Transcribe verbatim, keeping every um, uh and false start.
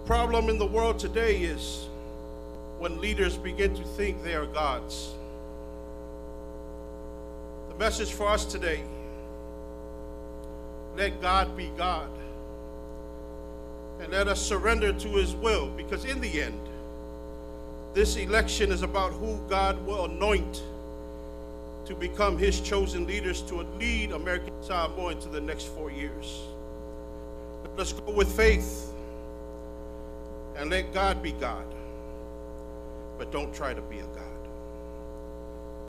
problem in the world today is when leaders begin to think they are gods. The message for us today: let God be God. And let us surrender to his will, because in the end, this election is about who God will anoint to become his chosen leaders to lead American Samoa into the next four years. Let us go with faith and let God be God, but don't try to be a God.